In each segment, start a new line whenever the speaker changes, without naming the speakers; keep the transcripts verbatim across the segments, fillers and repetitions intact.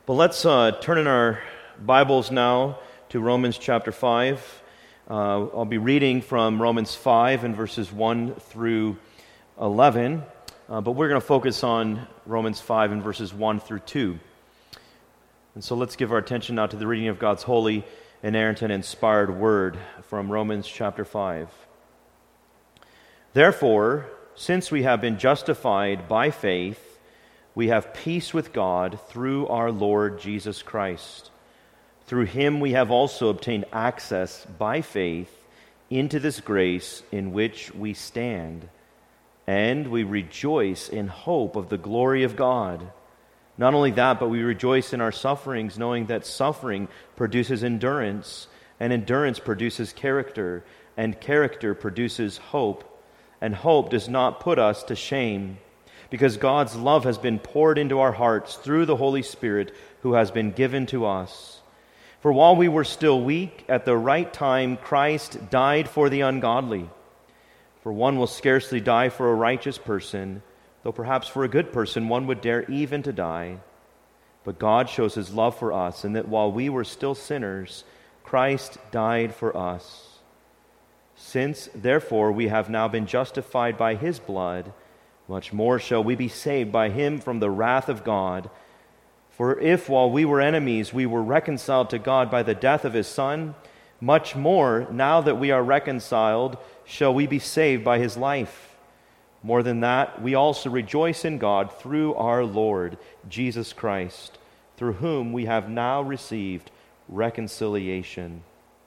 But let's uh, turn in our Bibles now to Romans chapter five. Uh, I'll be reading from Romans five and verses one through eleven, uh, but we're going to focus on Romans five and verses one through two. And so let's give our attention now to the reading of God's holy, inerrant, and inspired word from Romans chapter five. Therefore, since we have been justified by faith, we have peace with God through our Lord Jesus Christ. Through him we have also obtained access by faith into this grace in which we stand, and we rejoice in hope of the glory of God. Not only that, but we rejoice in our sufferings, knowing that suffering produces endurance, and endurance produces character, and character produces hope, and hope does not put us to shame, because God's love has been poured into our hearts through the Holy Spirit who has been given to us. For while we were still weak, at the right time Christ died for the ungodly. For one will scarcely die for a righteous person, though perhaps for a good person one would dare even to die. But God shows his love for us, in that while we were still sinners, Christ died for us. Since, therefore, we have now been justified by his blood, much more shall we be saved by him from the wrath of God. For if, while we were enemies, we were reconciled to God by the death of his Son, much more, now that we are reconciled, shall we be saved by his life. More than that, we also rejoice in God through our Lord Jesus Christ, through whom we have now received reconciliation.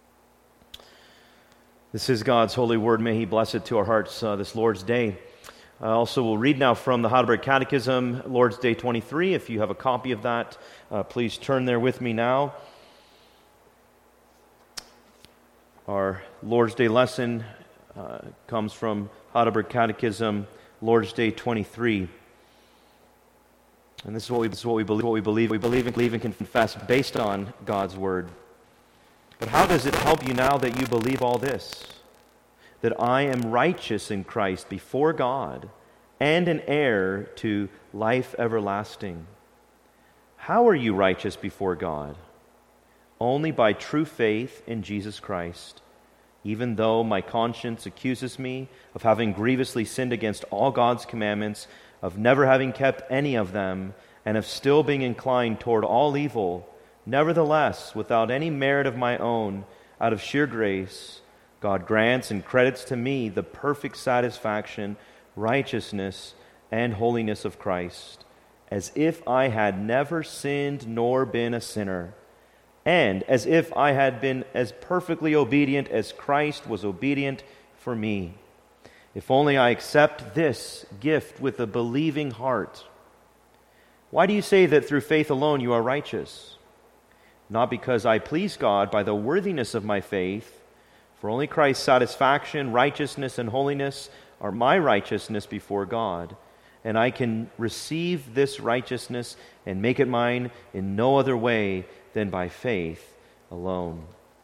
This is God's holy word. May he bless it to our hearts uh, this Lord's Day. I uh, also will read now from the Heidelberg Catechism, Lord's Day twenty-three. If you have a copy of that, uh, please turn there with me now. Our Lord's Day lesson uh, comes from Heidelberg Catechism, Lord's Day twenty-three. And this is what we, this is what we believe, what we believe, we believe and, believe and confess based on God's Word. But how does it help you now that you believe all this? That I am righteous in Christ before God and an heir to life everlasting. How are you righteous before God? Only by true faith in Jesus Christ, even though my conscience accuses me of having grievously sinned against all God's commandments, of never having kept any of them, and of still being inclined toward all evil. Nevertheless, without any merit of my own, out of sheer grace, God grants and credits to me the perfect satisfaction, righteousness, and holiness of Christ, as if I had never sinned nor been a sinner, and as if I had been as perfectly obedient as Christ was obedient for me. If only I accept this gift with a believing heart. Why do you say that through faith alone you are righteous? Not because I please God by the worthiness of my faith, for only Christ's satisfaction, righteousness, and holiness are my righteousness before God, and I can receive this righteousness and make it mine in no other way than by faith alone.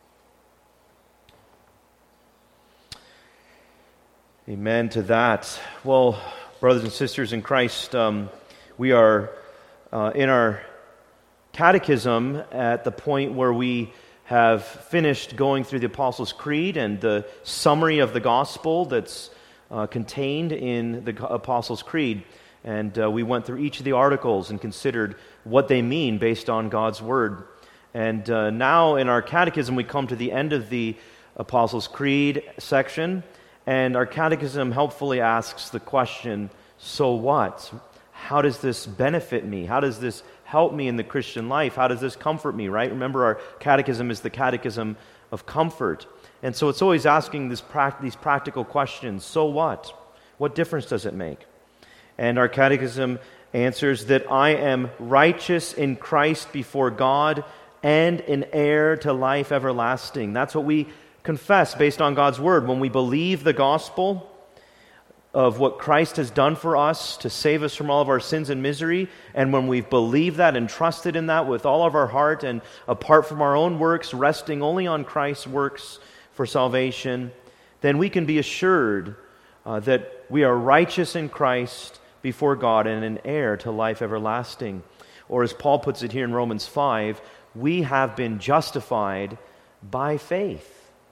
Amen to that. Well, brothers and sisters in Christ, um, we are uh, in our catechism at the point where we have finished going through the Apostles' Creed and the summary of the gospel that's uh, contained in the Apostles' Creed. And uh, we went through each of the articles and considered what they mean based on God's Word. And uh, now in our catechism, we come to the end of the Apostles' Creed section, and our catechism helpfully asks the question, so what? How does this benefit me? How does this help me in the Christian life? How does this comfort me, right? Remember, our catechism is the catechism of comfort. And so it's always asking this pra- these practical questions. So what? What difference does it make? And our catechism answers that I am righteous in Christ before God and an heir to life everlasting. That's what we confess based on God's Word. When we believe the gospel of what Christ has done for us to save us from all of our sins and misery, and when we've believed that and trusted in that with all of our heart and apart from our own works, resting only on Christ's works for salvation, then we can be assured uh, that we are righteous in Christ before God and an heir to life everlasting. Or as Paul puts it here in Romans five, we have been justified by faith.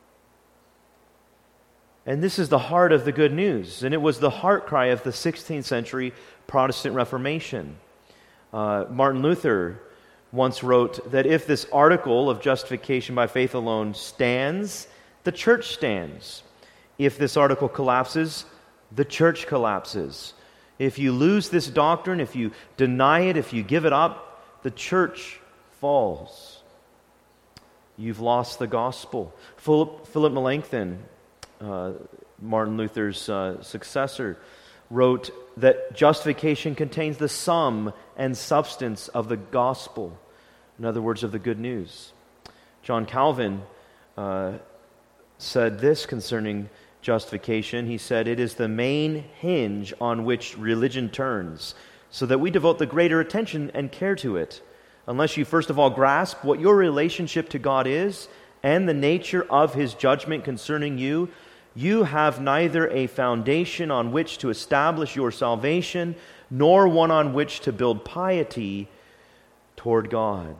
And this is the heart of the good news. And it was the heart cry of the sixteenth century Protestant Reformation. Uh, Martin Luther once wrote that if this article of justification by faith alone stands, the church stands. If this article collapses, the church collapses. If you lose this doctrine, if you deny it, if you give it up, the church falls. You've lost the gospel. Philip, Philip Melanchthon, uh, Martin Luther's uh, successor, wrote that justification contains the sum and substance of the gospel. In other words, of the good news. John Calvin uh, said this concerning justification. He said, "It is the main hinge on which religion turns, so that we devote the greater attention and care to it. Unless you first of all grasp what your relationship to God is and the nature of His judgment concerning you, you have neither a foundation on which to establish your salvation, nor one on which to build piety toward God."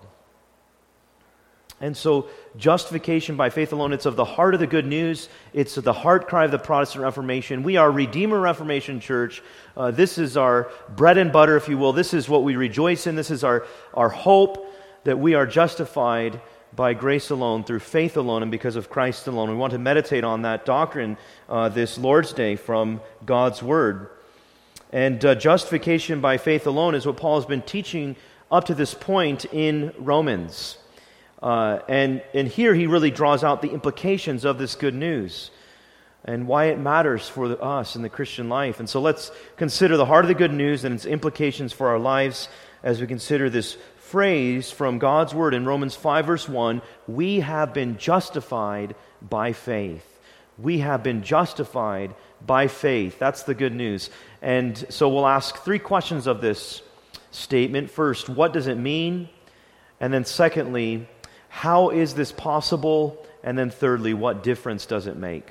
And so, justification by faith alone, it's of the heart of the good news. It's the heart cry of the Protestant Reformation. We are Redeemer Reformation Church. Uh, this is our bread and butter, if you will. This is what we rejoice in. This is our, our hope that we are justified by grace alone, through faith alone, and because of Christ alone. We want to meditate on that doctrine uh, this Lord's Day from God's Word. And uh, justification by faith alone is what Paul has been teaching up to this point in Romans. Uh, and, and here he really draws out the implications of this good news and why it matters for the, us in the Christian life. And so let's consider the heart of the good news and its implications for our lives as we consider this phrase from God's Word in Romans five verse one, we have been justified by faith. We have been justified by faith. That's the good news. And so we'll ask three questions of this statement. First, what does it mean? And then secondly, how is this possible? And then thirdly, what difference does it make?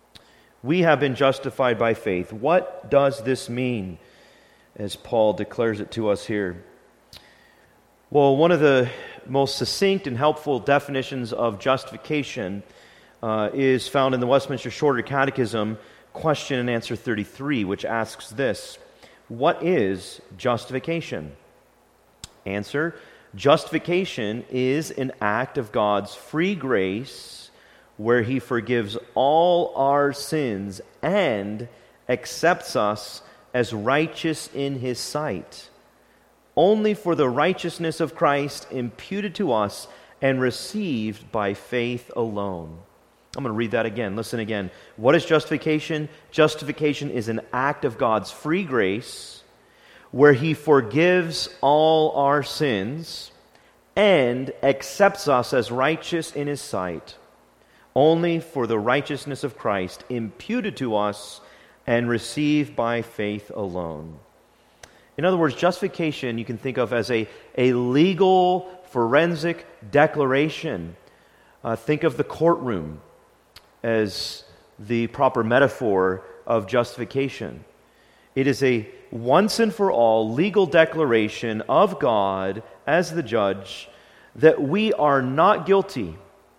We have been justified by faith. What does this mean, as Paul declares it to us here? Well, one of the most succinct and helpful definitions of justification uh, is found in the Westminster Shorter Catechism, question and answer thirty-three, which asks this: what is justification? Answer: justification is an act of God's free grace where He forgives all our sins and accepts us as righteous in His sight, only for the righteousness of Christ imputed to us and received by faith alone. I'm going to read that again. Listen again. What is justification? Justification is an act of God's free grace where He forgives all our sins and accepts us as righteous in His sight, only for the righteousness of Christ imputed to us and received by faith alone. In other words, justification you can think of as a, a legal, forensic declaration. Uh, think of the courtroom as the proper metaphor of justification. It is a once and for all legal declaration of God as the judge that we are not guilty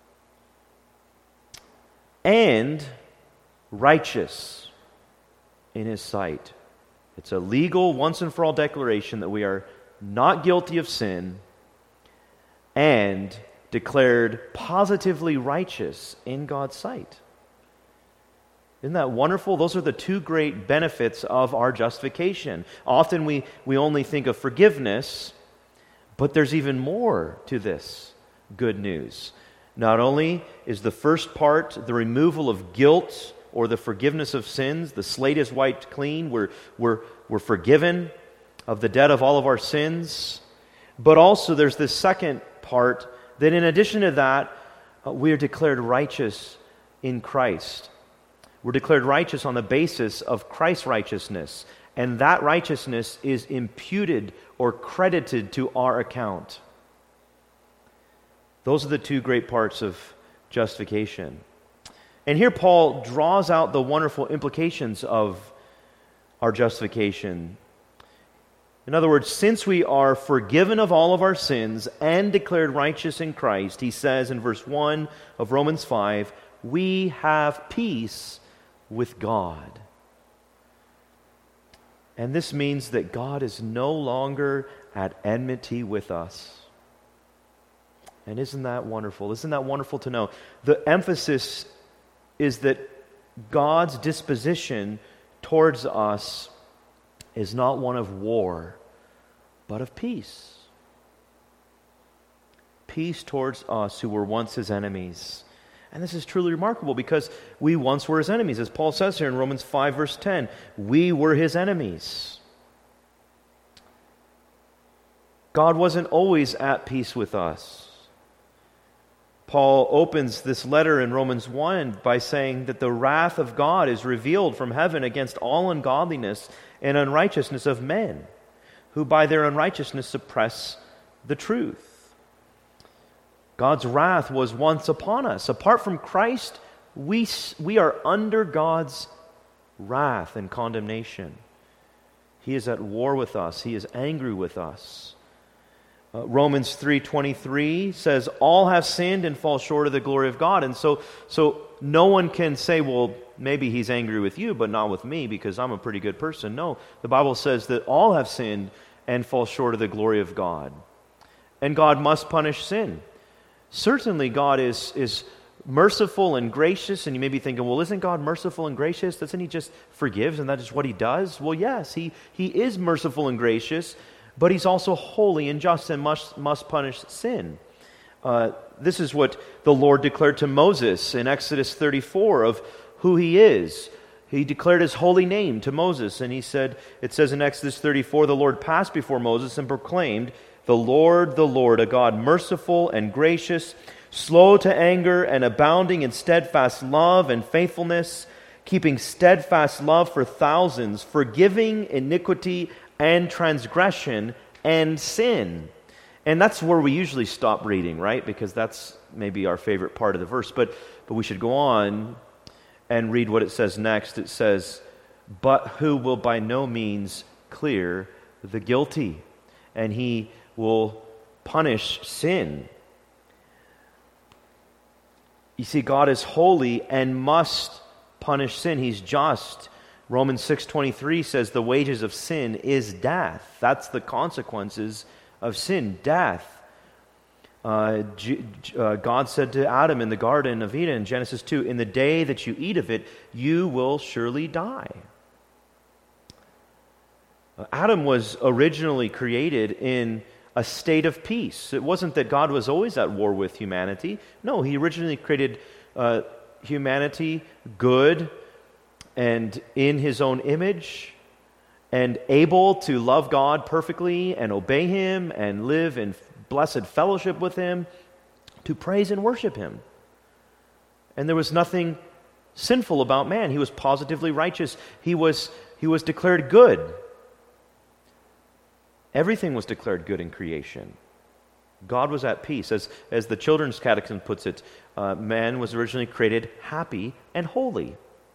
and righteous in His sight. It's a legal once and for all declaration that we are not guilty of sin and declared positively righteous in God's sight. Isn't that wonderful? Those are the two great benefits of our justification. Often we, we only think of forgiveness, but there's even more to this good news. Not only is the first part the removal of guilt or the forgiveness of sins, the slate is wiped clean, we're, we're, we're forgiven of the debt of all of our sins, but also there's this second part that in addition to that, uh, we are declared righteous in Christ. We're declared righteous on the basis of Christ's righteousness, and that righteousness is imputed or credited to our account. Those are the two great parts of justification. And here Paul draws out the wonderful implications of our justification. In other words, since we are forgiven of all of our sins and declared righteous in Christ, he says in verse one of Romans five, we have peace with God. And this means that God is no longer at enmity with us. And isn't that wonderful? Isn't that wonderful to know? The emphasis is that God's disposition towards us is not one of war, but of peace. Peace towards us who were once his enemies. And this is truly remarkable because we once were his enemies. As Paul says here in Romans five, verse ten, we were his enemies. God wasn't always at peace with us. Paul opens this letter in Romans one by saying that the wrath of God is revealed from heaven against all ungodliness and unrighteousness of men, who by their unrighteousness suppress the truth. God's wrath was once upon us. Apart from Christ, we, we are under God's wrath and condemnation. He is at war with us. He is angry with us. Uh, Romans three twenty-three says, all have sinned and fall short of the glory of God. And so, so no one can say, well, maybe he's angry with you, but not with me because I'm a pretty good person. No, the Bible says that all have sinned and fall short of the glory of God. And God must punish sin. Certainly God is, is merciful and gracious, and you may be thinking, well, isn't God merciful and gracious? Doesn't he just forgive, and that is what he does? Well, yes, he, he is merciful and gracious, but he's also holy and just and must, must punish sin. Uh, this is what the Lord declared to Moses in Exodus thirty-four of who he is. He declared his holy name to Moses, and he said, it says in Exodus thirty-four, the Lord passed before Moses and proclaimed, the Lord, the Lord, a God merciful and gracious, slow to anger and abounding in steadfast love and faithfulness, keeping steadfast love for thousands, forgiving iniquity and transgression and sin. And that's where we usually stop reading, right? Because that's maybe our favorite part of the verse. But, but we should go on and read what it says next. It says, but who will by no means clear the guilty, and he will punish sin. You see, God is holy and must punish sin. He's just. Romans six twenty-three says the wages of sin is death. That's the consequences of sin, death. Uh, G- uh, God said to Adam in the Garden of Eden in Genesis two, in the day that you eat of it, you will surely die. Uh, Adam was originally created in a state of peace. It wasn't that God was always at war with humanity. No, he originally created uh, humanity good and in his own image and able to love God perfectly and obey him and live in blessed fellowship with him, to praise and worship him. And there was nothing sinful about man. He was positively righteous. He was, he was declared good. Everything was declared good in creation. God was at peace. As, as the Children's Catechism puts it, uh, man was originally created happy and holy.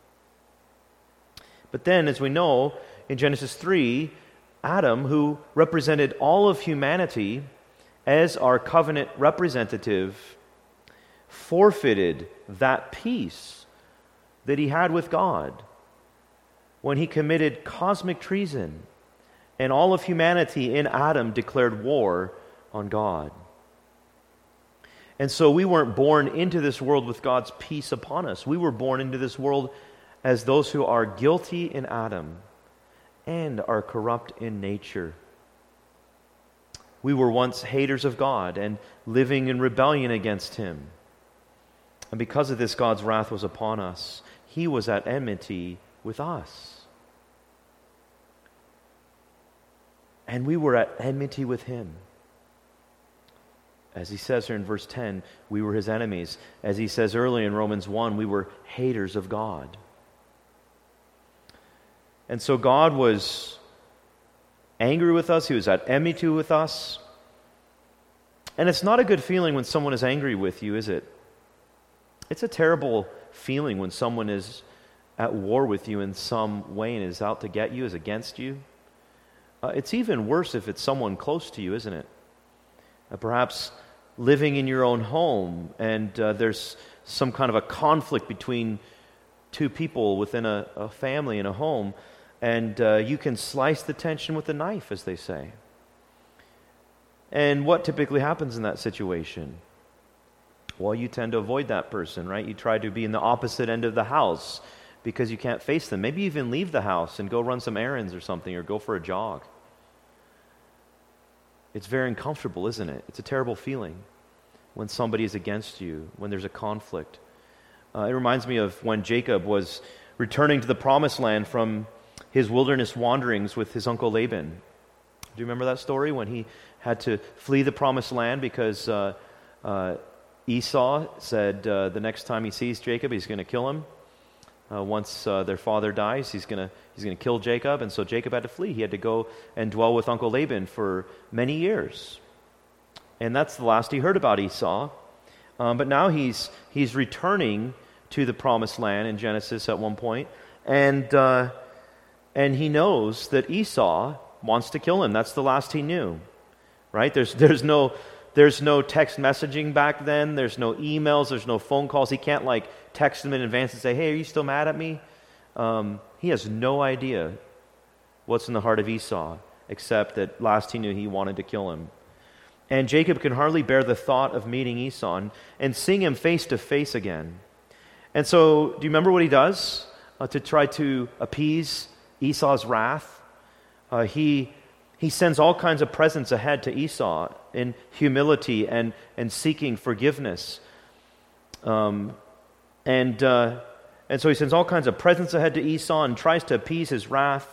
But then, as we know, in Genesis three, Adam, who represented all of humanity as our covenant representative, forfeited that peace that he had with God when he committed cosmic treason. And all of humanity in Adam declared war on God. And so we weren't born into this world with God's peace upon us. We were born into this world as those who are guilty in Adam and are corrupt in nature. We were once haters of God and living in rebellion against him. And because of this, God's wrath was upon us. He was at enmity with us. And we were at enmity with him. As he says here in verse ten, we were his enemies. As he says earlier in Romans one, we were haters of God. And so God was angry with us. He was at enmity with us. And it's not a good feeling when someone is angry with you, is it? It's a terrible feeling when someone is at war with you in some way and is out to get you, is against you. Uh, it's even worse if it's someone close to you, isn't it? Uh, perhaps living in your own home, and uh, there's some kind of a conflict between two people within a, a family in a home, and uh, you can slice the tension with a knife, as they say. And what typically happens in that situation? Well, you tend to avoid that person, right? You try to be in the opposite end of the house because you can't face them. Maybe even leave the house and go run some errands or something, or go for a jog. It's very uncomfortable, isn't it? It's a terrible feeling when somebody is against you, when there's a conflict. Uh, it reminds me of when Jacob was returning to the promised land from his wilderness wanderings with his uncle Laban. Do you remember that story when he had to flee the promised land because uh, uh, Esau said uh, the next time he sees Jacob, he's going to kill him. Uh, once uh, their father dies, he's going to he's going to kill Jacob, and so Jacob had to flee. He had to go and dwell with Uncle Laban for many years, and that's the last he heard about Esau. Um, but now he's he's returning to the promised land in Genesis at one point, and uh, and he knows that Esau wants to kill him. That's the last he knew, right? There's there's no there's no text messaging back then. There's no emails. There's no phone calls. He can't like text him in advance and say, "Hey, are you still mad at me?" Um, he has no idea what's in the heart of Esau, except that last he knew he wanted to kill him. And Jacob can hardly bear the thought of meeting Esau and, and seeing him face to face again. And so, do you remember what he does uh, to try to appease Esau's wrath? Uh, he he sends all kinds of presents ahead to Esau in humility and, and seeking forgiveness. Um, and uh, and so he sends all kinds of presents ahead to Esau and tries to appease his wrath.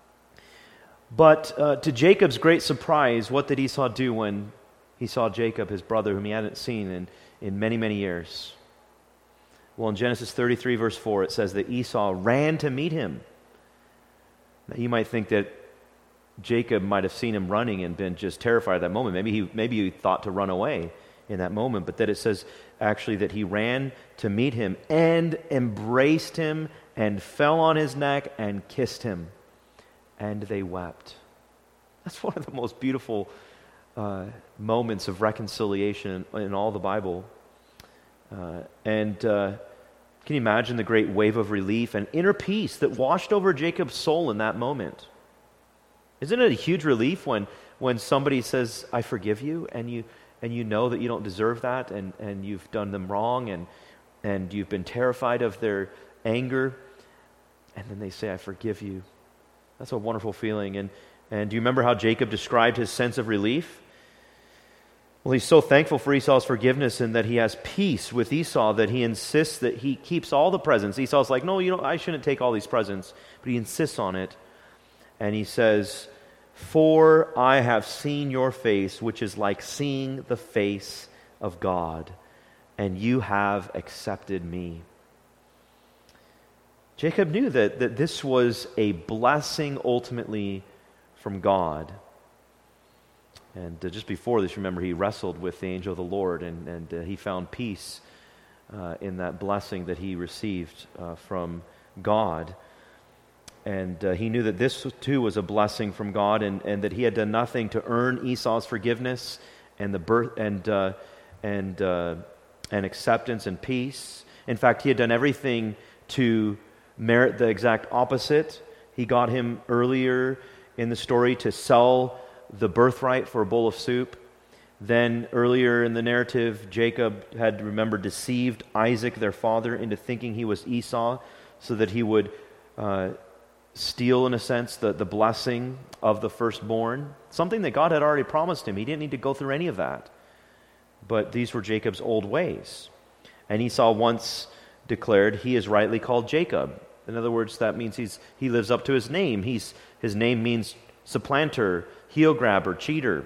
But uh, to Jacob's great surprise, what did Esau do when he saw Jacob, his brother, whom he hadn't seen in, in many, many years? Well, in Genesis thirty-three, verse four, it says that Esau ran to meet him. Now, you might think that Jacob might have seen him running and been just terrified at that moment. Maybe he maybe he thought to run away in that moment, but that it says actually that he ran to meet him and embraced him and fell on his neck and kissed him, and they wept. That's one of the most beautiful uh, moments of reconciliation in, in all the Bible. Uh, and uh, can you imagine the great wave of relief and inner peace that washed over Jacob's soul in that moment? Isn't it a huge relief when, when somebody says, "I forgive you," and you and you know that you don't deserve that, and, and you've done them wrong, and and you've been terrified of their anger, and then they say, "I forgive you." That's a wonderful feeling. And and do you remember how Jacob described his sense of relief? Well, he's so thankful for Esau's forgiveness and that he has peace with Esau that he insists that he keeps all the presents. Esau's like, "No, you know, I shouldn't take all these presents," but he insists on it. And he says, "For I have seen your face, which is like seeing the face of God, and you have accepted me." Jacob knew that, that this was a blessing ultimately from God. And uh, just before this, remember, he wrestled with the angel of the Lord, and, and uh, he found peace uh, in that blessing that he received uh, from God. And uh, he knew that this too was a blessing from God, and, and that he had done nothing to earn Esau's forgiveness and the birth and uh, and uh, and acceptance and peace. In fact, he had done everything to merit the exact opposite. He got him earlier in the story to sell the birthright for a bowl of soup. Then earlier in the narrative, Jacob had, remember, deceived Isaac, their father, into thinking he was Esau, so that he would uh, steal, in a sense, the, the blessing of the firstborn, something that God had already promised him. He didn't need to go through any of that. But these were Jacob's old ways. And Esau once declared he is rightly called Jacob. In other words, that means he's he lives up to his name. He's his name means supplanter, heel grabber, cheater.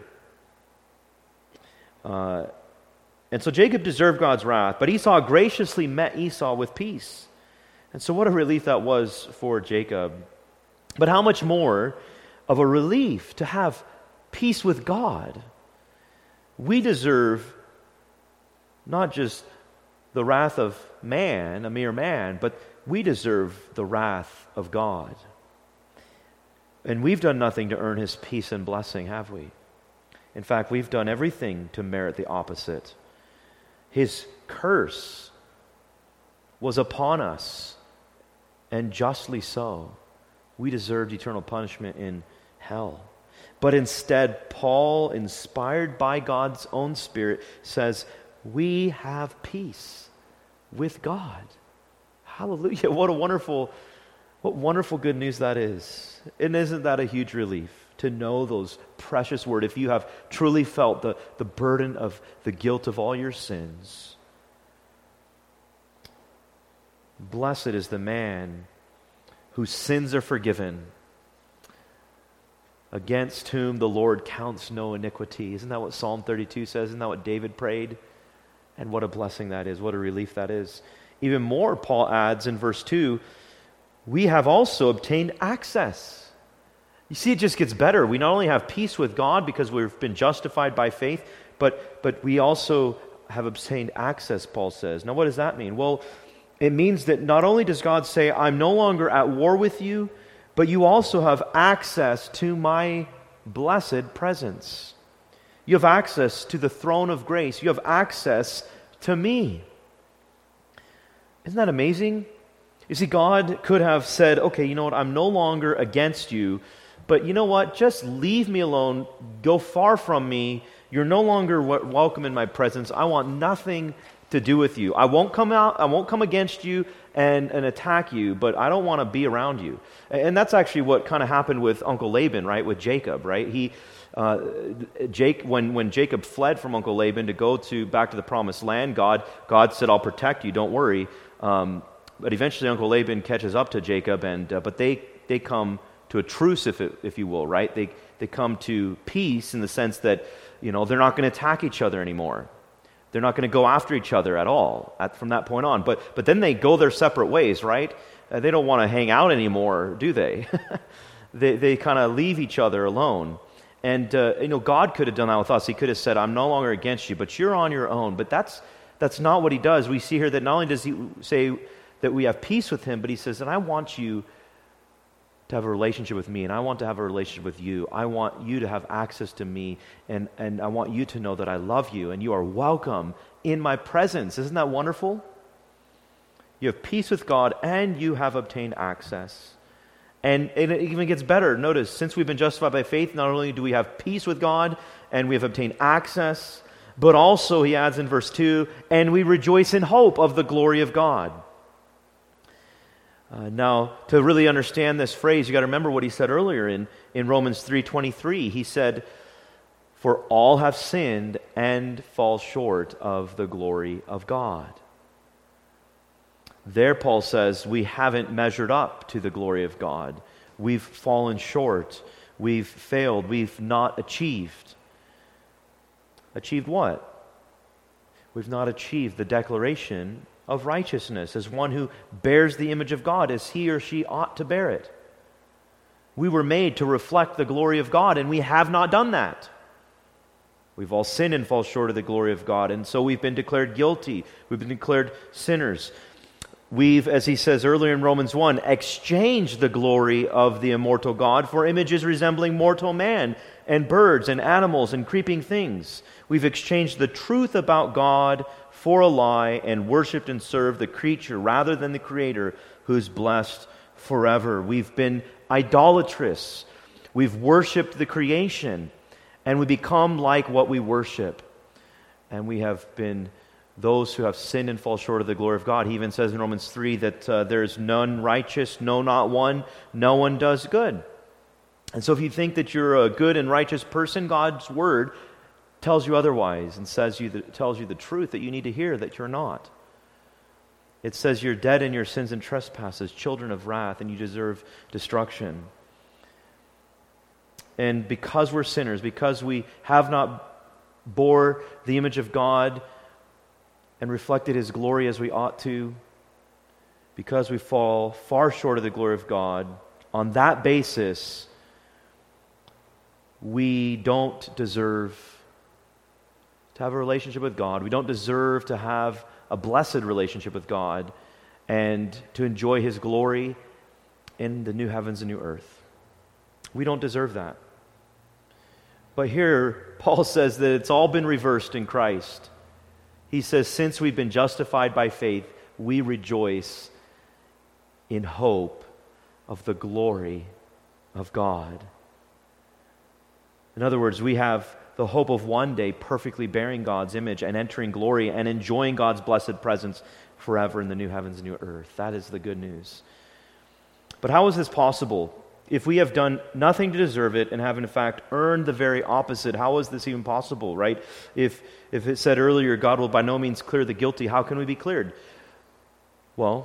Uh, and so Jacob deserved God's wrath, but Esau graciously met Esau with peace. And so what a relief that was for Jacob. But how much more of a relief to have peace with God. We deserve not just the wrath of man, a mere man, but we deserve the wrath of God. And we've done nothing to earn his peace and blessing, have we? In fact, we've done everything to merit the opposite. His curse was upon us, and justly so. We deserved eternal punishment in hell. But instead, Paul, inspired by God's own Spirit, says, we have peace with God. Hallelujah. What a wonderful, what wonderful good news that is. And isn't that a huge relief to know those precious words? If you have truly felt the, the burden of the guilt of all your sins, blessed is the man whose sins are forgiven, against whom the Lord counts no iniquity. Isn't that what Psalm thirty-two says? Isn't that what David prayed? And what a blessing that is. What a relief that is. Even more, Paul adds in verse two, we have also obtained access. You see, it just gets better. We not only have peace with God because we've been justified by faith, but, but we also have obtained access, Paul says. Now, what does that mean? Well, it means that not only does God say, I'm no longer at war with you, but you also have access to my blessed presence. You have access to the throne of grace. You have access to me. Isn't that amazing? You see, God could have said, okay, you know what, I'm no longer against you, but you know what, just leave me alone, go far from me. You're no longer w- welcome in my presence. I want nothing to do with you. I won't come out, I won't come against you and, and attack you, but I don't want to be around you. And that's actually what kind of happened with Uncle Laban, right, with Jacob, right? He, uh, Jake, when, when Jacob fled from Uncle Laban to go to back to the promised land, God, God said, I'll protect you, don't worry. Um, but eventually Uncle Laban catches up to Jacob, and uh, but they, they come to a truce, if it, if you will, right? They, they come to peace in the sense that, you know, they're not going to attack each other anymore. They're not going to go after each other at all at, from that point on. But but then they go their separate ways, right? Uh, they don't want to hang out anymore, do they? they they kind of leave each other alone. And uh, you know, God could have done that with us. He could have said, "I'm no longer against you, but you're on your own." But that's that's not what he does. We see here that not only does he say that we have peace with him, but he says, "And I want you to have a relationship with me, and I want to have a relationship with you. I want you to have access to me, and, and I want you to know that I love you, and you are welcome in my presence." Isn't that wonderful? You have peace with God, and you have obtained access. And, and it even gets better. Notice, since we've been justified by faith, not only do we have peace with God, and we have obtained access, but also, he adds in verse two, and we rejoice in hope of the glory of God. Uh, now, to really understand this phrase, you got to remember what he said earlier in, in Romans three twenty-three. He said, "For all have sinned and fall short of the glory of God." There, Paul says, we haven't measured up to the glory of God. We've fallen short. We've failed. We've not achieved. Achieved what? We've not achieved the declaration of righteousness as one who bears the image of God as he or she ought to bear it. We were made to reflect the glory of God, and we have not done that. We've all sinned and fall short of the glory of God, and so we've been declared guilty. We've been declared sinners. We've, as he says earlier in Romans one, exchanged the glory of the immortal God for images resembling mortal man and birds and animals and creeping things. We've exchanged the truth about God for a lie and worshipped and served the creature rather than the Creator, who's blessed forever. We've been idolatrous. We've worshipped the creation, and we become like what we worship. And we have been those who have sinned and fall short of the glory of God. He even says in Romans three that uh, there is none righteous, no, not one. No one does good. And so if you think that you're a good and righteous person, God's Word tells you otherwise and says you the, tells you the truth that you need to hear, that you're not. It says you're dead in your sins and trespasses, children of wrath, and you deserve destruction. And because we're sinners, because we have not bore the image of God and reflected His glory as we ought to, because we fall far short of the glory of God, on that basis, we don't deserve to have a relationship with God. We don't deserve to have a blessed relationship with God and to enjoy His glory in the new heavens and new earth. We don't deserve that. But here, Paul says that it's all been reversed in Christ. He says, since we've been justified by faith, we rejoice in hope of the glory of God. In other words, we have the hope of one day perfectly bearing God's image and entering glory and enjoying God's blessed presence forever in the new heavens and new earth. That is the good news. But how is this possible? If we have done nothing to deserve it and have in fact earned the very opposite, how is this even possible, right? If if it said earlier, God will by no means clear the guilty, how can we be cleared? Well,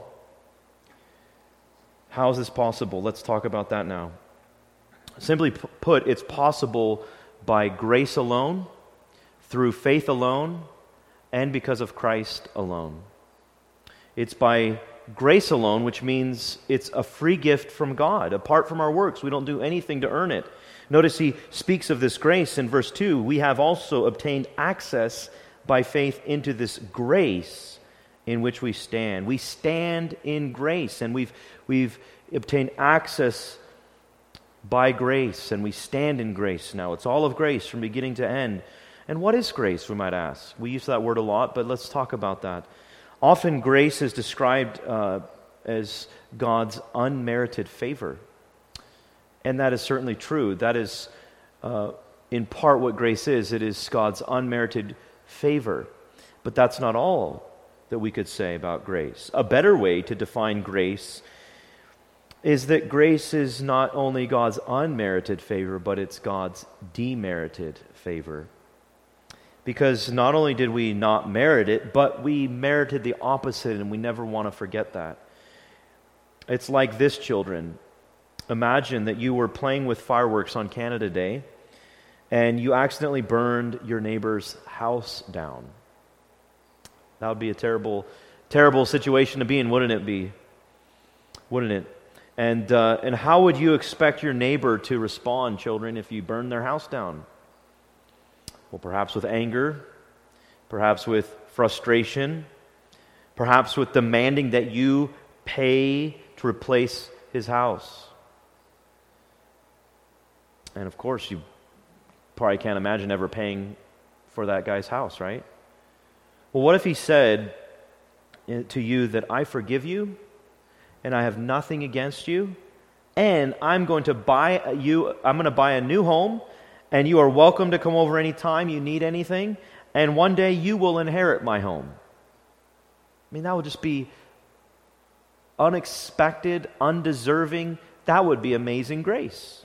how is this possible? Let's talk about that now. Simply put, it's possible by grace alone, through faith alone, and because of Christ alone. It's by grace alone, which means it's a free gift from God. Apart from our works, we don't do anything to earn it. Notice he speaks of this grace in verse two. We have also obtained access by faith into this grace in which we stand. We stand in grace, and we've we've obtained access by grace, and we stand in grace now. It's all of grace from beginning to end. And what is grace, we might ask? We use that word a lot, but let's talk about that. Often grace is described uh, as God's unmerited favor. And that is certainly true. That is uh, in part what grace is. It is God's unmerited favor. But that's not all that we could say about grace. A better way to define grace is that grace is not only God's unmerited favor, but it's God's demerited favor. Because not only did we not merit it, but we merited the opposite, and we never want to forget that. It's like this, children. Imagine that you were playing with fireworks on Canada Day, and you accidentally burned your neighbor's house down. That would be a terrible, terrible situation to be in, wouldn't it be? Wouldn't it? And uh, and how would you expect your neighbor to respond, children, if you burned their house down? Well, perhaps with anger, perhaps with frustration, perhaps with demanding that you pay to replace his house. And of course, you probably can't imagine ever paying for that guy's house, right? Well, what if he said to you that I forgive you, and I have nothing against you, and I'm going to buy you, I'm going to buy a new home, and you are welcome to come over anytime you need anything, and one day you will inherit my home. I mean, that would just be unexpected, undeserving. That would be amazing grace.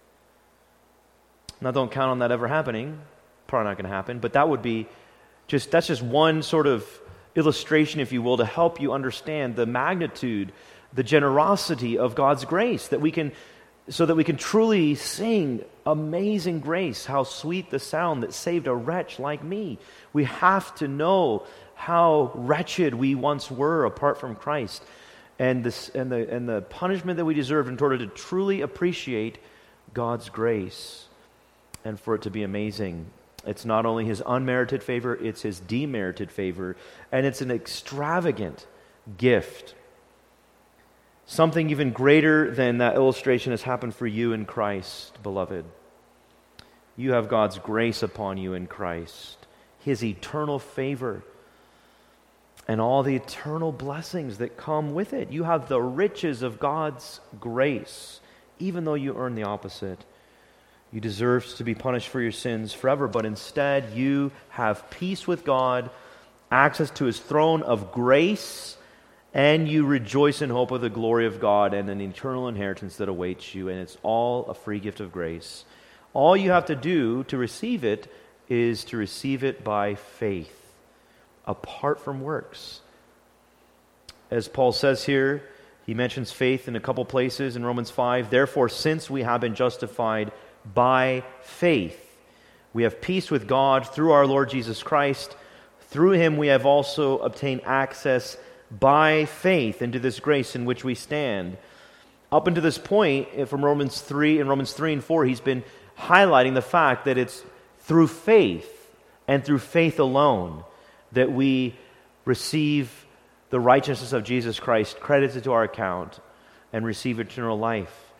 Now, don't count on that ever happening. Probably not going to happen, but that would be just, that's just one sort of illustration, if you will, to help you understand the magnitude, the generosity of God's grace, that we can, so that we can truly sing amazing grace, how sweet the sound that saved a wretch like me. We have to know how wretched we once were apart from Christ, and this and the and the punishment that we deserve in order to truly appreciate God's grace and for it to be amazing. It's not only his unmerited favor, it's his demerited favor, and it's an extravagant gift. Something even greater than that illustration has happened for you in Christ, beloved. You have God's grace upon you in Christ, his eternal favor, and all the eternal blessings that come with it. You have the riches of God's grace, even though you earn the opposite. You deserve to be punished for your sins forever, but instead you have peace with God, access to his throne of grace, and you rejoice in hope of the glory of God and an eternal inheritance that awaits you, and it's all a free gift of grace. All you have to do to receive it is to receive it by faith, apart from works. As Paul says here, he mentions faith in a couple places in Romans five. Therefore, since we have been justified by faith, we have peace with God through our Lord Jesus Christ. Through him we have also obtained access by faith into this grace in which we stand. Up until this point, from Romans three and Romans three and four, he's been highlighting the fact that it's through faith and through faith alone that we receive the righteousness of Jesus Christ credited to our account and receive eternal life.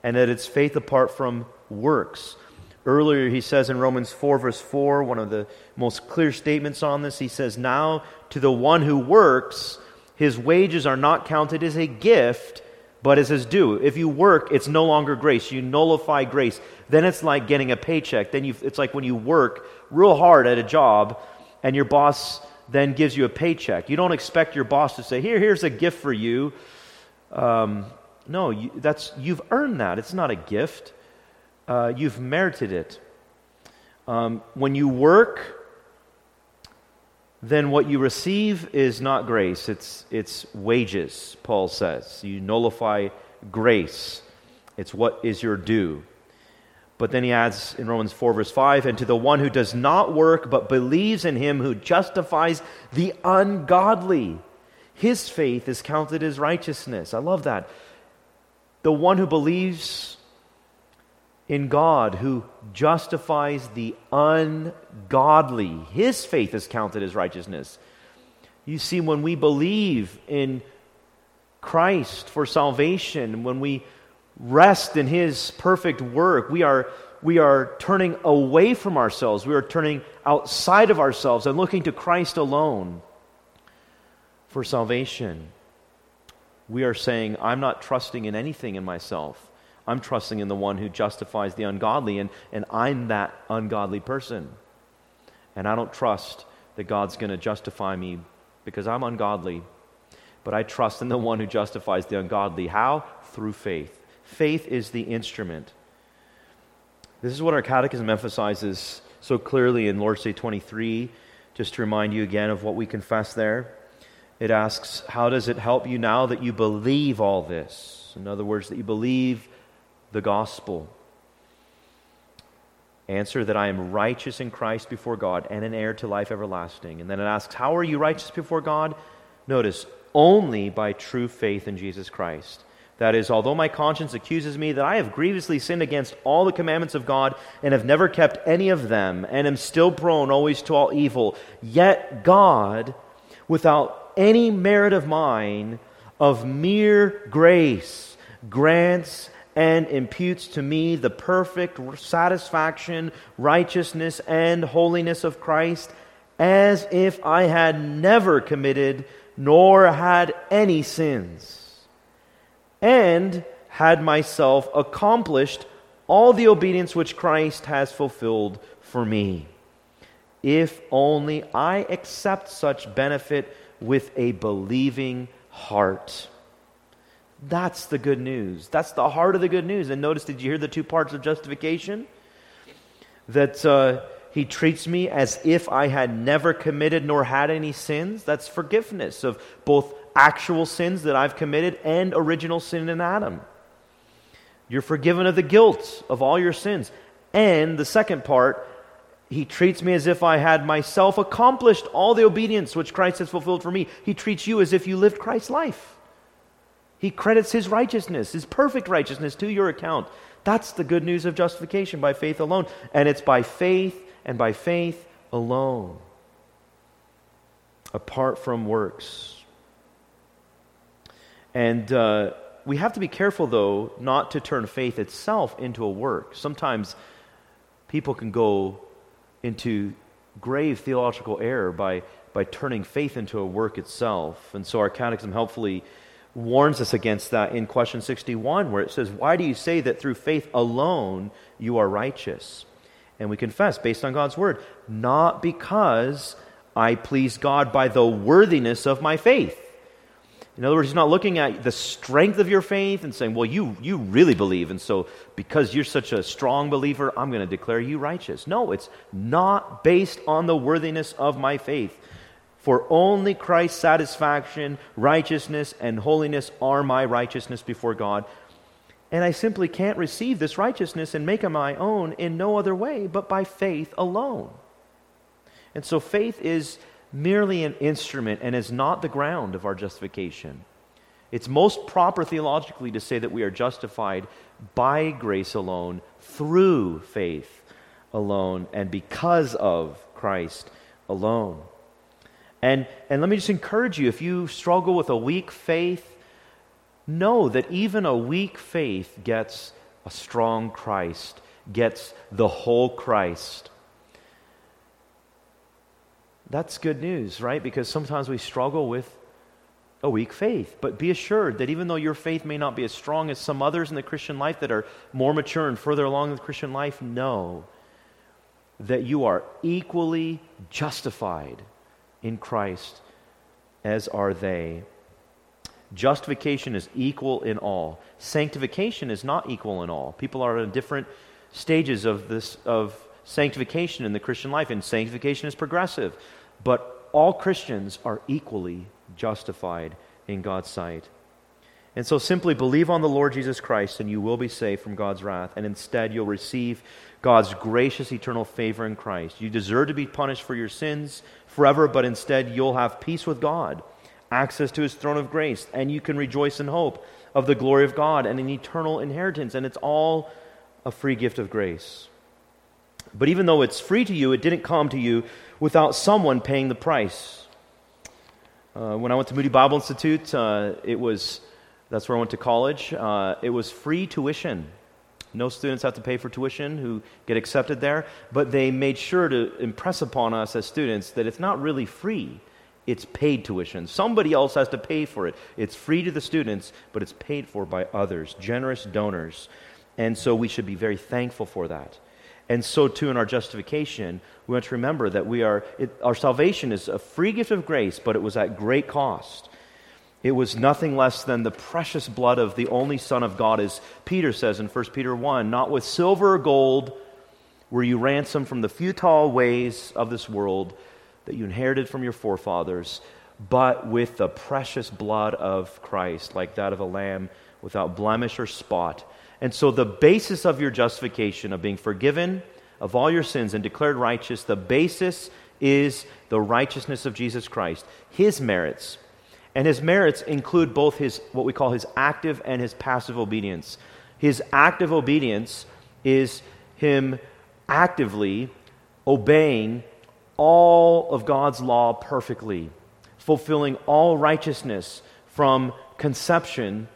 and that it's faith apart from works. Earlier he says in Romans four verse four, one of the most clear statements on this, he says, "Now to the one who works, his wages are not counted as a gift, but as his due." If you work, it's no longer grace. You nullify grace. Then it's like getting a paycheck. Then you, it's like when you work real hard at a job and your boss then gives you a paycheck. You don't expect your boss to say, here, here's a gift for you. Um, no, you, that's you've earned that. It's not a gift. Uh, you've merited it. Um, when you work, then what you receive is not grace. It's it's wages, Paul says. You nullify grace. It's what is your due. But then he adds in Romans four verse five, "And to the one who does not work but believes in him who justifies the ungodly, his faith is counted as righteousness." I love that. The one who believes in God, who justifies the ungodly, his faith is counted as righteousness. You see, when we believe in Christ for salvation, when we rest in his perfect work, we are we are turning away from ourselves. We are turning outside of ourselves and looking to Christ alone for salvation. We are saying, I'm not trusting in anything in myself. I'm trusting in the one who justifies the ungodly, and, and I'm that ungodly person. And I don't trust that God's going to justify me because I'm ungodly. But I trust in the one who justifies the ungodly. How? Through faith. Faith is the instrument. This is what our catechism emphasizes so clearly in Lord's Day twenty-three. Just to remind you again of what we confess there. It asks, how does it help you now that you believe all this? In other words, that you believe the gospel. Answer, that I am righteous in Christ before God and an heir to life everlasting. And then it asks, how are you righteous before God? Notice, only by true faith in Jesus Christ. That is, although my conscience accuses me that I have grievously sinned against all the commandments of God and have never kept any of them, and am still prone always to all evil, yet God, without any merit of mine, of mere grace, grants and imputes to me the perfect satisfaction, righteousness, and holiness of Christ, as if I had never committed nor had any sins, and had myself accomplished all the obedience which Christ has fulfilled for me, if only I accept such benefit with a believing heart. That's the good news. That's the heart of the good news. And notice, did you hear the two parts of justification? That uh, he treats me as if I had never committed nor had any sins. That's forgiveness of both actual sins that I've committed and original sin in Adam. You're forgiven of the guilt of all your sins. And the second part, he treats me as if I had myself accomplished all the obedience which Christ has fulfilled for me. He treats you as if you lived Christ's life. He credits his righteousness, his perfect righteousness, to your account. That's the good news of justification, by faith alone. And it's by faith and by faith alone, apart from works. And uh, we have to be careful, though, not to turn faith itself into a work. Sometimes people can go into grave theological error by, by turning faith into a work itself. And so our catechism helpfully warns us against that in question sixty-one, where it says, why do you say that through faith alone you are righteous? And we confess, based on God's word, not because I please God by the worthiness of my faith. In other words, he's not looking at the strength of your faith and saying, well, you, you really believe, and so because you're such a strong believer, I'm going to declare you righteous. No, it's not based on the worthiness of my faith. For only Christ's satisfaction, righteousness, and holiness are my righteousness before God. And I simply can't receive this righteousness and make it my own in no other way but by faith alone. And so faith is merely an instrument and is not the ground of our justification. It's most proper theologically to say that we are justified by grace alone, through faith alone, and because of Christ alone. And, and let me just encourage you, if you struggle with a weak faith, know that even a weak faith gets A strong Christ gets the whole Christ. That's good news, right? Because sometimes we struggle with a weak faith. But be assured that even though your faith may not be as strong as some others in the Christian life that are more mature and further along in the Christian life, know that you are equally justified in Christ as are they. Justification is equal in all. Sanctification is not equal in all. People are in different stages of this of sanctification in the Christian life, and sanctification is progressive. But all Christians are equally justified in God's sight. And so simply believe on the Lord Jesus Christ and you will be saved from God's wrath, and instead you'll receive God's gracious eternal favor in Christ. You deserve to be punished for your sins forever, but instead you'll have peace with God, access to His throne of grace, and you can rejoice in hope of the glory of God and an eternal inheritance, and it's all a free gift of grace. But even though it's free to you, it didn't come to you without someone paying the price. Uh, when I went to Moody Bible Institute, uh, it was, that's where I went to college, uh, it was free tuition. No students have to pay for tuition who get accepted there, but they made sure to impress upon us as students that it's not really free. It's paid tuition. Somebody else has to pay for it. It's free to the students, but it's paid for by others, generous donors. And so we should be very thankful for that. And so too in our justification, we want to remember that we are, it, our salvation is a free gift of grace, but it was at great cost. It was nothing less than the precious blood of the only Son of God, as Peter says in First Peter one, not with silver or gold were you ransomed from the futile ways of this world that you inherited from your forefathers, but with the precious blood of Christ, like that of a lamb without blemish or spot. And so the basis of your justification, of being forgiven of all your sins and declared righteous, the basis is the righteousness of Jesus Christ, His merits. And His merits include both His, what we call His active and His passive obedience. His active obedience is Him actively obeying all of God's law perfectly, fulfilling all righteousness from conception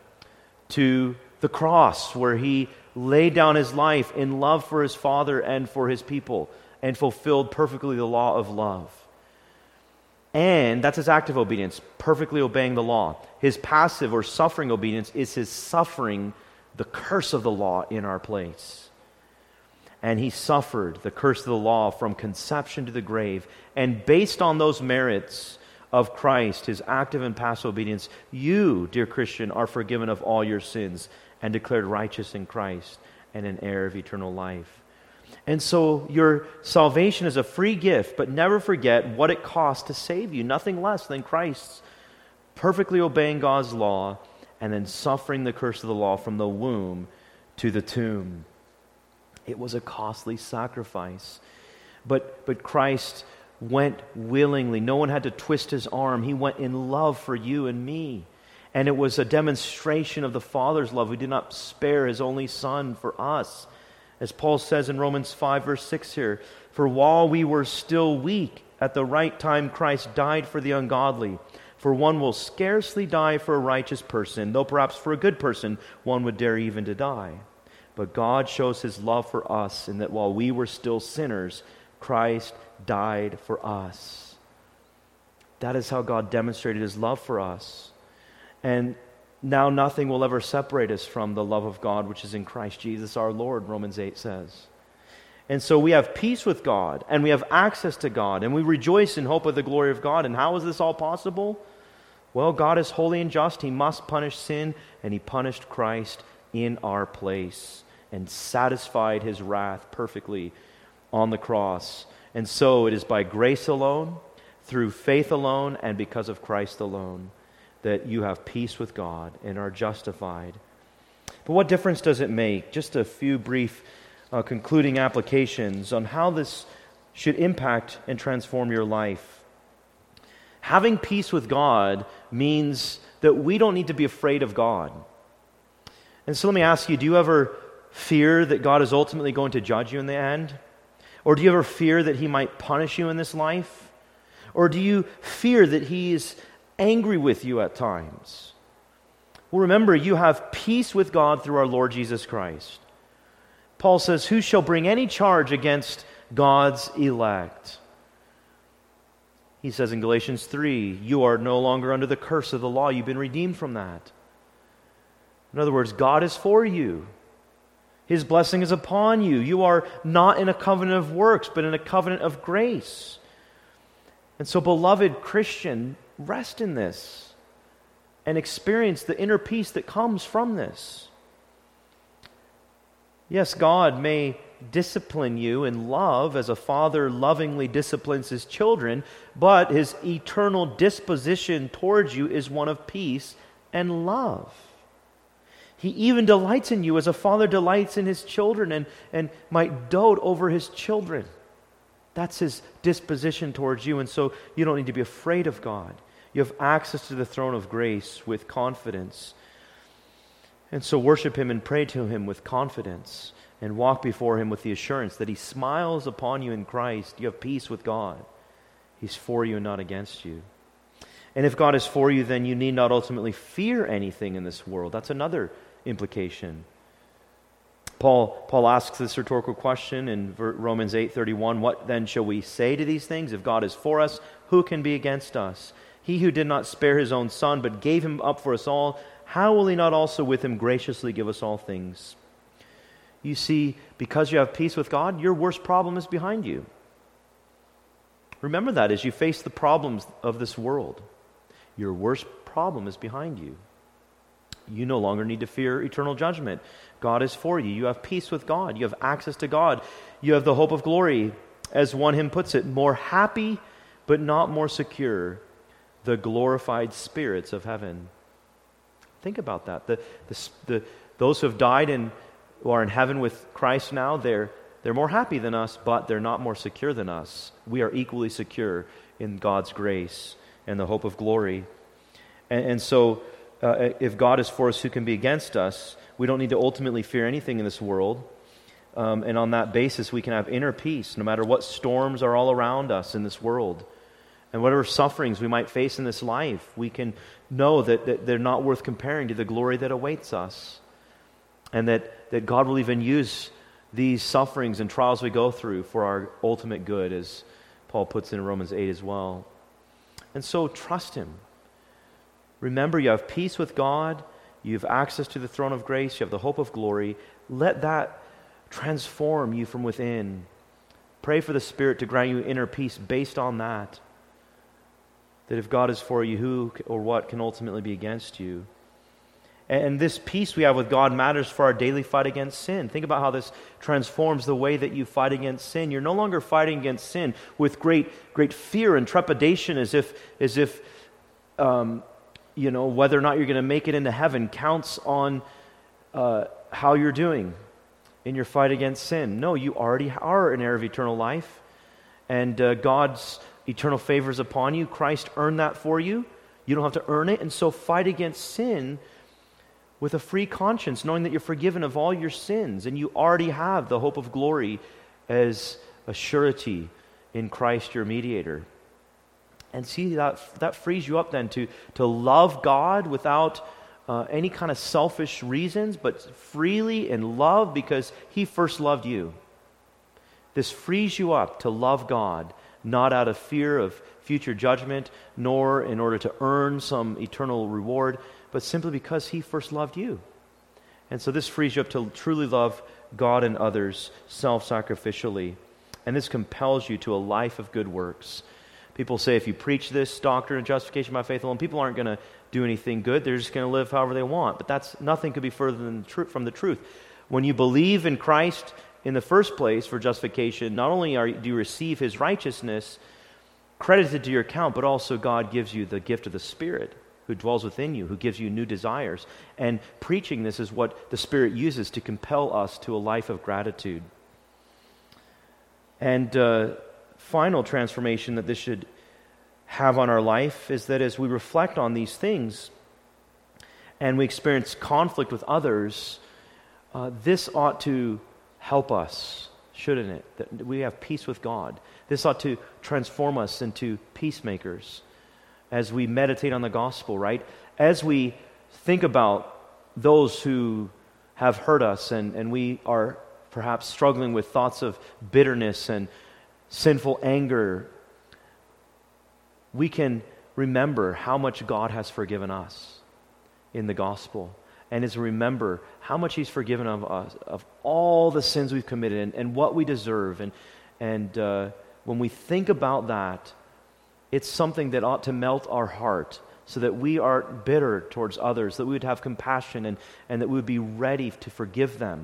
to the cross, where He laid down His life in love for His Father and for His people, and fulfilled perfectly the law of love. And that's His active obedience, perfectly obeying the law. His passive or suffering obedience is His suffering the curse of the law in our place. And He suffered the curse of the law from conception to the grave. And based on those merits of Christ, His active and passive obedience, you, dear Christian, are forgiven of all your sins and declared righteous in Christ and an heir of eternal life. And so your salvation is a free gift, but never forget what it cost to save you. Nothing less than Christ's perfectly obeying God's law and then suffering the curse of the law from the womb to the tomb. It was a costly sacrifice. But, but Christ went willingly. No one had to twist His arm. He went in love for you and me. And it was a demonstration of the Father's love. He did not spare His only Son for us. As Paul says in Romans five, verse six here, for while we were still weak, at the right time Christ died for the ungodly. For one will scarcely die for a righteous person, though perhaps for a good person one would dare even to die. But God shows His love for us in that while we were still sinners, Christ died for us. That is how God demonstrated His love for us. And now nothing will ever separate us from the love of God which is in Christ Jesus our Lord, Romans eight says. And so we have peace with God, and we have access to God, and we rejoice in hope of the glory of God. And how is this all possible? Well, God is holy and just. He must punish sin, and He punished Christ in our place and satisfied His wrath perfectly on the cross. And so it is by grace alone, through faith alone, and because of Christ alone, that you have peace with God and are justified. But what difference does it make? Just a few brief uh, concluding applications on how this should impact and transform your life. Having peace with God means that we don't need to be afraid of God. And so let me ask you, do you ever fear that God is ultimately going to judge you in the end? Or do you ever fear that He might punish you in this life? Or do you fear that He is angry with you at times? Well, remember, you have peace with God through our Lord Jesus Christ. Paul says, who shall bring any charge against God's elect? He says in Galatians three, you are no longer under the curse of the law. You've been redeemed from that. In other words, God is for you. His blessing is upon you. You are not in a covenant of works, but in a covenant of grace. And so, beloved Christian, rest in this and experience the inner peace that comes from this. Yes, God may discipline you in love as a father lovingly disciplines his children, but his eternal disposition towards you is one of peace and love. He even delights in you as a father delights in his children and, and might dote over his children. That's his disposition towards you, and so you don't need to be afraid of God. You have access to the throne of grace with confidence. And so worship him and pray to him with confidence and walk before him with the assurance that he smiles upon you in Christ. You have peace with God. He's for you and not against you. And if God is for you, then you need not ultimately fear anything in this world. That's another implication. Paul, Paul asks this rhetorical question in Romans eight thirty-one, what then shall we say to these things? If God is for us, who can be against us? He who did not spare his own son, but gave him up for us all, how will he not also with him graciously give us all things? You see, because you have peace with God, your worst problem is behind you. Remember that as you face the problems of this world. Your worst problem is behind you. You no longer need to fear eternal judgment. God is for you. You have peace with God. You have access to God. You have the hope of glory. As one hymn puts it, more happy but not more secure, the glorified spirits of heaven. Think about that. The, the, the, those who have died and who are in heaven with Christ now, they're, they're more happy than us, but they're not more secure than us. We are equally secure in God's grace and the hope of glory. And, and so, uh, if God is for us, who can be against us? We don't need to ultimately fear anything in this world. Um, and on that basis, we can have inner peace no matter what storms are all around us in this world. And whatever sufferings we might face in this life, we can know that, that they're not worth comparing to the glory that awaits us. And that, that God will even use these sufferings and trials we go through for our ultimate good, as Paul puts in Romans eight as well. And so trust him. Remember, you have peace with God. You have access to the throne of grace. You have the hope of glory. Let that transform you from within. Pray for the Spirit to grant you inner peace based on that. That if God is for you, who or what can ultimately be against you? And this peace we have with God matters for our daily fight against sin. Think about how this transforms the way that you fight against sin. You're no longer fighting against sin with great, great fear and trepidation, as if, as if, um, you know, whether or not you're going to make it into heaven counts on uh, how you're doing in your fight against sin. No, you already are an heir of eternal life, and uh, God's eternal favor is upon you. Christ earned that for you. You don't have to earn it, and so fight against sin with a free conscience, knowing that you're forgiven of all your sins, and you already have the hope of glory as a surety in Christ your mediator. And see, that that frees you up then to, to love God without uh, any kind of selfish reasons, but freely in love because he first loved you. This frees you up to love God, not out of fear of future judgment, nor in order to earn some eternal reward, but simply because he first loved you. And so this frees you up to truly love God and others self-sacrificially. And this compels you to a life of good works. People say if you preach this doctrine of justification by faith alone, people aren't going to do anything good. They're just going to live however they want. But that's nothing could be further than the tr- from the truth. When you believe in Christ in the first place for justification, not only are, do you receive his righteousness credited to your account, but also God gives you the gift of the Spirit who dwells within you, who gives you new desires. And preaching this is what the Spirit uses to compel us to a life of gratitude. And uh, final transformation that this should have on our life is that as we reflect on these things and we experience conflict with others, uh, this ought to help us, shouldn't it? That we have peace with God. This ought to transform us into peacemakers as we meditate on the gospel, right? As we think about those who have hurt us and, and we are perhaps struggling with thoughts of bitterness and sinful anger, we can remember how much God has forgiven us in the gospel, and is remember how much He's forgiven of us, of all the sins we've committed and, and what we deserve. And, and uh, when we think about that, it's something that ought to melt our heart so that we aren't bitter towards others, that we would have compassion and, and that we would be ready to forgive them,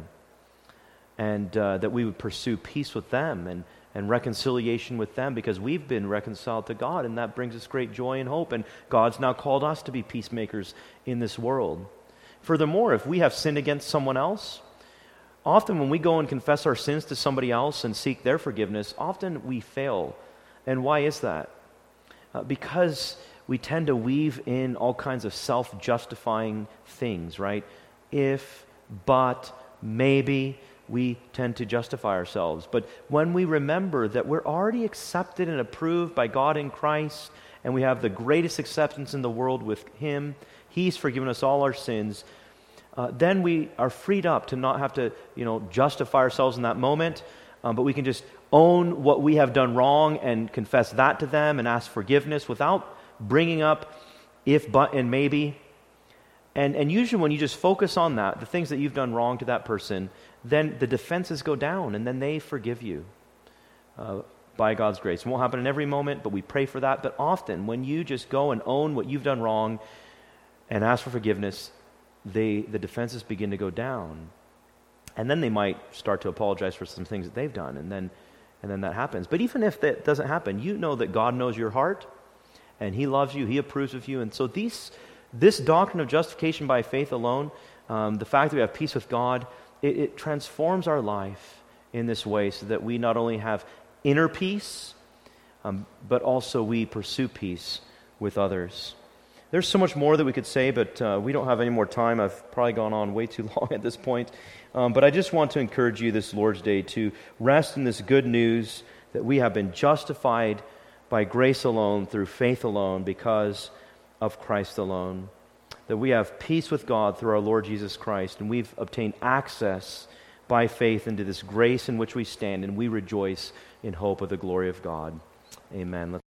and uh, that we would pursue peace with them and, and reconciliation with them, because we've been reconciled to God, and that brings us great joy and hope, and God's now called us to be peacemakers in this world. Furthermore, if we have sinned against someone else, often when we go and confess our sins to somebody else and seek their forgiveness, often we fail. And why is that? Uh, because we tend to weave in all kinds of self-justifying things, right? If, but, maybe, we tend to justify ourselves. But when we remember that we're already accepted and approved by God in Christ, and we have the greatest acceptance in the world with Him, He's forgiven us all our sins, uh, then we are freed up to not have to, you know, justify ourselves in that moment, um, but we can just own what we have done wrong and confess that to them and ask forgiveness without bringing up if, but, and maybe. And, and usually when you just focus on that, the things that you've done wrong to that person, then the defenses go down, and then they forgive you uh, by God's grace. It won't happen in every moment, but we pray for that. But often, when you just go and own what you've done wrong and ask for forgiveness, they, the defenses begin to go down. And then they might start to apologize for some things that they've done, and then, and then that happens. But even if that doesn't happen, you know that God knows your heart, and He loves you, He approves of you. And so these, this doctrine of justification by faith alone, um, the fact that we have peace with God, It, it transforms our life in this way so that we not only have inner peace, um, but also we pursue peace with others. There's so much more that we could say, but uh, we don't have any more time. I've probably gone on way too long at this point. Um, but I just want to encourage you this Lord's Day to rest in this good news that we have been justified by grace alone, through faith alone, because of Christ alone. That we have peace with God through our Lord Jesus Christ, and we've obtained access by faith into this grace in which we stand, and we rejoice in hope of the glory of God. Amen. Let's